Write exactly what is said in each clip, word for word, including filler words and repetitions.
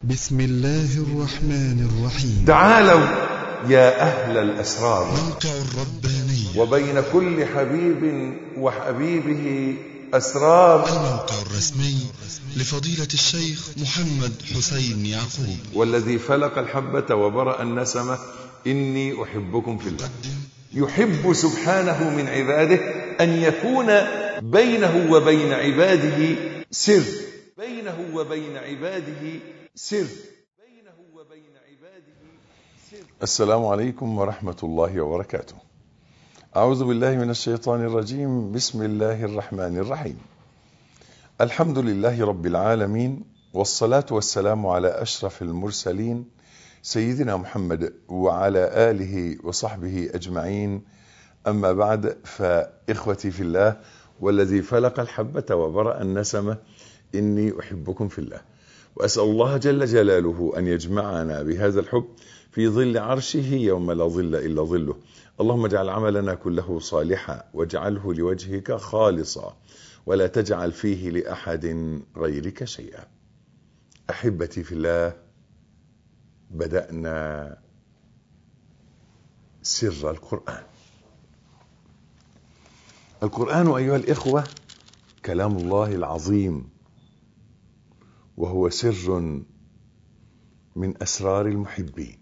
بسم الله الرحمن الرحيم. تعالوا يا أهل الأسرار، موقع الرباني وبين كل حبيب وحبيبه أسرار. الموقع الرسمي لفضيلة الشيخ محمد حسين يعقوب، والذي فلق الحبة وبرأ النسمة، إني أحبكم في الله. يحب سبحانه من عباده أن يكون بينه وبين عباده سر بينه وبين عباده سر بينه وبين عباده سر. السلام عليكم ورحمة الله وبركاته. أعوذ بالله من الشيطان الرجيم. بسم الله الرحمن الرحيم. الحمد لله رب العالمين، والصلاة والسلام على أشرف المرسلين سيدنا محمد وعلى آله وصحبه أجمعين. أما بعد، فإخوتي في الله، والذي فلق الحبة وبرأ النسمة، إني أحبكم في الله، وأسأل الله جل جلاله أن يجمعنا بهذا الحب في ظل عرشه يوم لا ظل إلا ظله. اللهم اجعل عملنا كله صالحا، واجعله لوجهك خالصا، ولا تجعل فيه لأحد غيرك شيئا. أحبتي في الله، بدأنا سر القرآن. القرآن أيها الإخوة كلام الله العظيم، وهو سر من أسرار المحبين.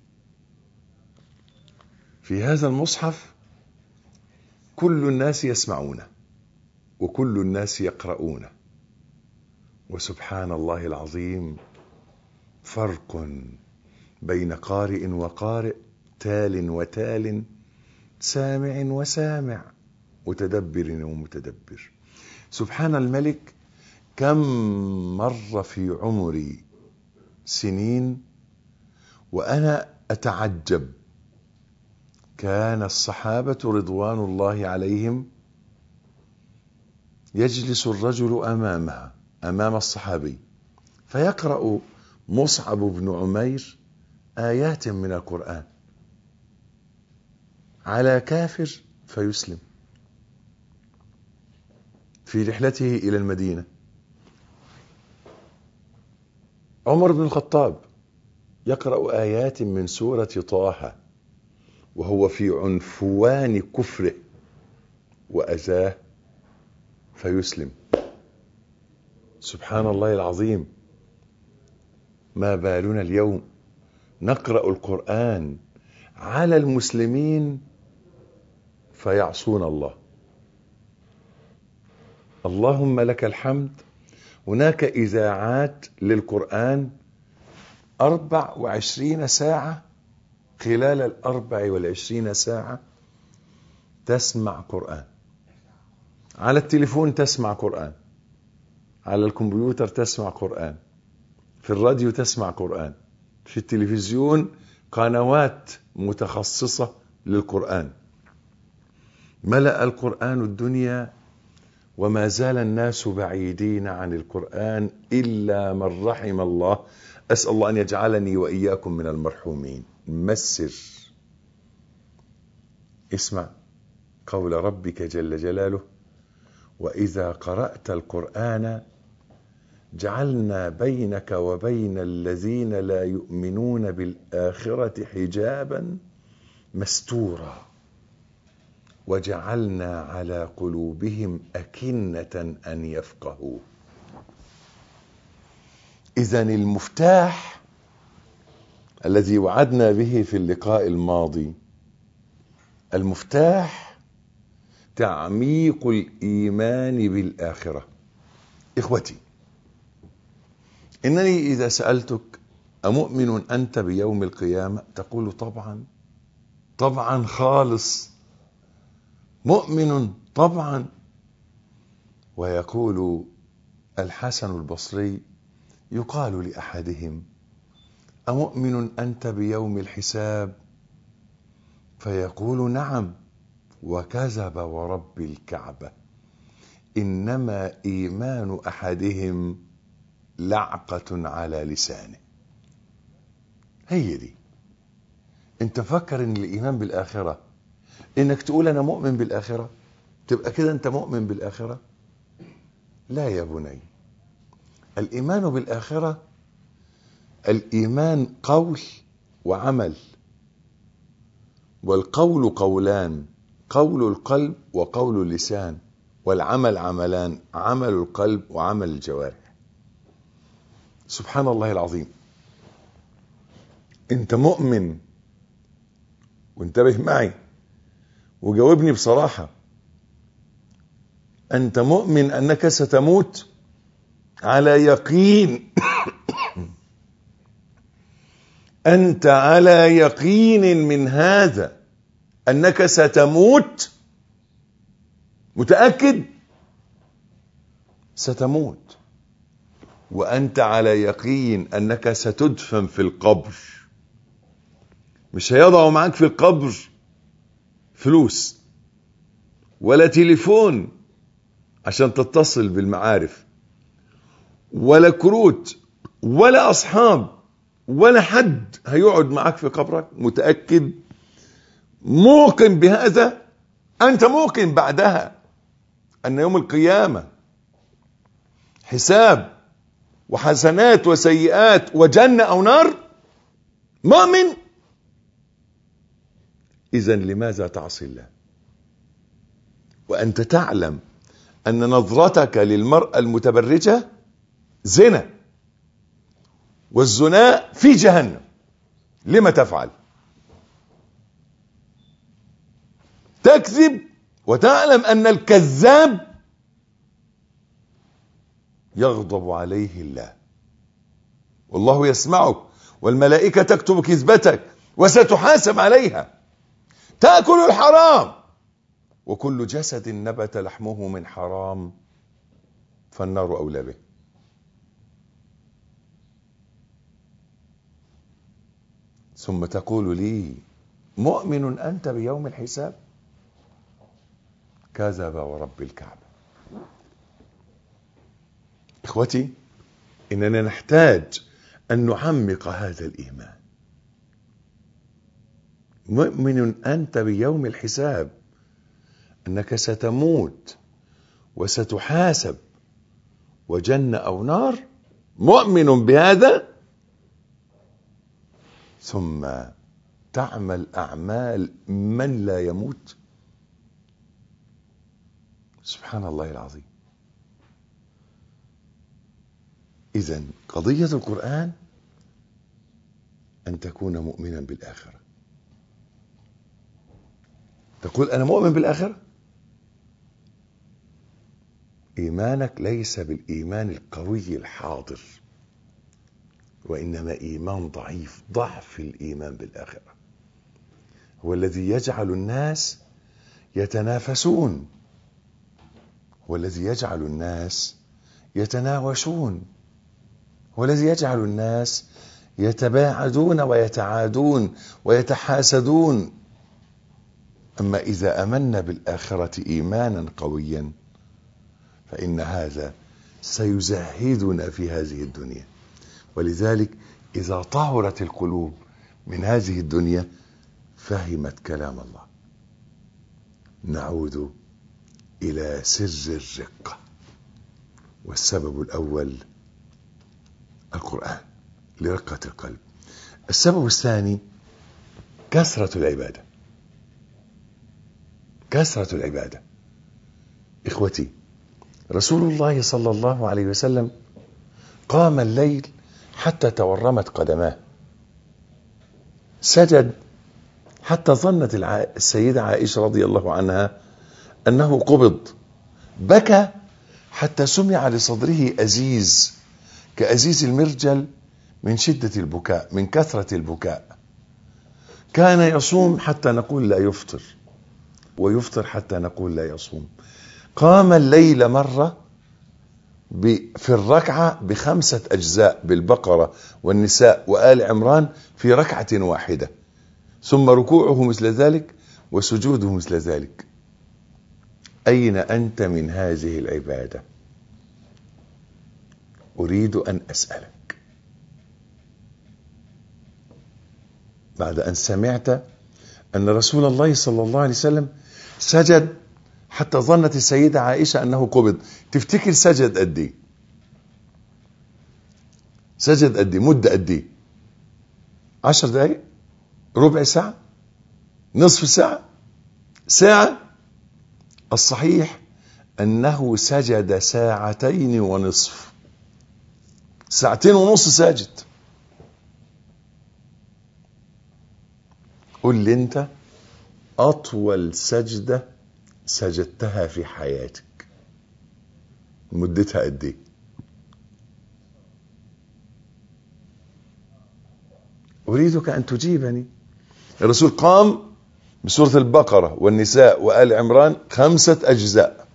في هذا المصحف كل الناس يسمعونه، وكل الناس يقرؤونه، وسبحان الله العظيم فرق بين قارئ وقارئ، تال وتال، سامع وسامع، متدبر ومتدبر. سبحان الملك، كم مر في عمري سنين وأنا أتعجب. كان الصحابة رضوان الله عليهم يجلس الرجل أمامها أمام الصحابي فيقرأ مصعب بن عمير آيات من القرآن على كافر فيسلم في رحلته إلى المدينة. عمر بن الخطاب يقرأ آيات من سورة طه وهو في عنفوان كفره وأذاه فيسلم. سبحان الله العظيم، ما بالنا اليوم نقرأ القرآن على المسلمين فيعصون الله. اللهم لك الحمد. هناك إذاعات للقرآن أربع وعشرين ساعة، خلال الأربع والعشرين ساعة تسمع قرآن. على التليفون تسمع قرآن، على الكمبيوتر تسمع قرآن، في الراديو تسمع قرآن، في التلفزيون قنوات متخصصة للقرآن. ملأ القرآن الدنيا، وما زال الناس بعيدين عن القرآن إلا من رحم الله. أسأل الله أن يجعلني وإياكم من المرحومين. ما السر؟ اسمع قول ربك جل جلاله: وإذا قرأت القرآن جعلنا بينك وبين الذين لا يؤمنون بالآخرة حجابا مستورا وجعلنا على قلوبهم أكنة أن يفقهوا. إذن المفتاح الذي وعدنا به في اللقاء الماضي، المفتاح تعميق الإيمان بالآخرة. إخوتي، إنني إذا سألتك أمؤمن أنت بيوم القيامة؟ تقول طبعا، طبعا خالص، مؤمن طبعا. ويقول الحسن البصري، يقال لأحدهم: أمؤمن أنت بيوم الحساب؟ فيقول: نعم. وكذب ورب الكعبة، إنما إيمان أحدهم لعقة على لسانه. هي دي. انت فكر ان الإيمان بالآخرة انك تقول انا مؤمن بالآخرة تبقى كده انت مؤمن بالآخرة؟ لا يا بني. الإيمان بالآخرة الإيمان قول وعمل، والقول قولان، قول القلب وقول اللسان، والعمل عملان، عمل القلب وعمل الجوارح. سبحان الله العظيم. انت مؤمن، وانتبه معي وجاوبني بصراحة، انت مؤمن انك ستموت على يقين؟ انت على يقين من هذا انك ستموت؟ متأكد؟ ستموت. وانت على يقين انك ستدفن في القبر. مش هيضعوا معاك في القبر فلوس ولا تليفون عشان تتصل بالمعارف، ولا كروت، ولا اصحاب، ولا حد هيقعد معاك في قبرك. متأكد؟ موقن بهذا؟ انت موقن بعدها ان يوم القيامة حساب وحسنات وسيئات وجنة او نار؟ مؤمن؟ اذن لماذا تعصي الله وانت تعلم ان نظرتك للمرأة المتبرجة زنا، والزنا في جهنم؟ لما تفعل؟ تكذب وتعلم ان الكذاب يغضب عليه الله، والله يسمعك، والملائكة تكتب كذبتك وستحاسب عليها. تأكل الحرام، وكل جسد نبت لحمه من حرام فالنار أولى به. ثم تقول لي مؤمن أنت بيوم الحساب؟ كذب ورب الكعبة. إخوتي، إننا نحتاج أن نعمق هذا الإيمان. مؤمن أنت بيوم الحساب، أنك ستموت وستحاسب وجنة أو نار؟ مؤمن بهذا؟ ثم تعمل أعمال من لا يموت؟ سبحان الله العظيم. إذن قضية القرآن أن تكون مؤمنا بالآخرة. تقول أنا مؤمن بالآخرة؟ إيمانك ليس بالإيمان القوي الحاضر، وإنما إيمان ضعيف. ضعف الإيمان بالآخرة هو الذي يجعل الناس يتنافسون، هو الذي يجعل الناس يتناوشون، هو الذي يجعل الناس يتباعدون ويتعادون ويتحاسدون. أما إذا آمنا بالآخرة إيمانا قويا فإن هذا سيزهدنا في هذه الدنيا. ولذلك إذا طهرت القلوب من هذه الدنيا فهمت كلام الله. نعود إلى سر الرقة، والسبب الأول القرآن لرقة القلب. السبب الثاني كثرة العبادة. كثرة العبادة. إخوتي، رسول الله صلى الله عليه وسلم قام الليل حتى تورمت قدماه، سجد حتى ظنت السيدة عائشة رضي الله عنها أنه قبض، بكى حتى سمع لصدره أزيز كأزيز المرجل من شدة البكاء، من كثرة البكاء. كان يصوم حتى نقول لا يفطر، ويفطر حتى نقول لا يصوم. قام الليل مرة في الركعة بخمسة أجزاء بالبقرة والنساء وآل عمران في ركعة واحدة، ثم ركوعه مثل ذلك وسجوده مثل ذلك. أين أنت من هذه العبادة؟ أريد أن أسألك بعد أن سمعت أن رسول الله صلى الله عليه وسلم سجد حتى ظنت السيدة عائشة أنه قبض، تفتكر سجد قد ايه؟ سجد قد ايه؟ مدة قد ايه؟ عشر دقايق، ربع ساعة، نصف ساعة، ساعة. الصحيح أنه سجد ساعتين ونصف، ساعتين ونص ساجد. قل لي أنت أطول سجدة سجدتها في حياتك مدتها قد ايه؟ أريدك أن تجيبني. الرسول قام بسورة البقرة والنساء وآل عمران خمسة أجزاء.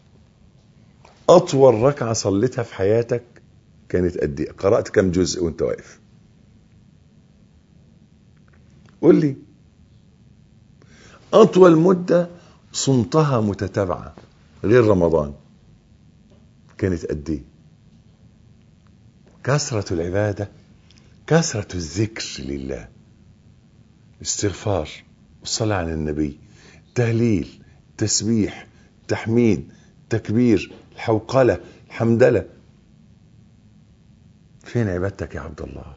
أطول ركعة صليتها في حياتك كانت قد ايه؟ قرأت كم جزء وانت واقف؟ قل لي. أطول مدة صمتها متتابعة غير رمضان كانت قد ايه؟ كثرة العبادة، كثرة الذكر لله، استغفار، الصلاة على النبي، تهليل، تسبيح، تحميد، تكبير، الحوقلة، الحمدلة. فين عبادتك يا عبد الله؟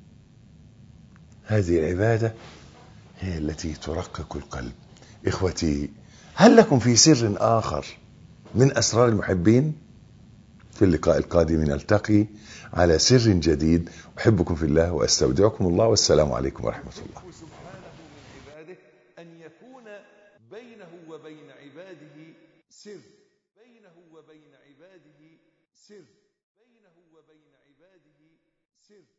هذه العبادة هي التي ترقق القلب. إخوتي، هل لكم في سر آخر من أسرار المحبين؟ في اللقاء القادم نلتقي على سر جديد. أحبكم في الله وأستودعكم الله، والسلام عليكم ورحمة الله. سبحانه من عباده أن يكون بينه وبين عباده سر، بينه وبين عباده سر، بينه وبين عباده سر.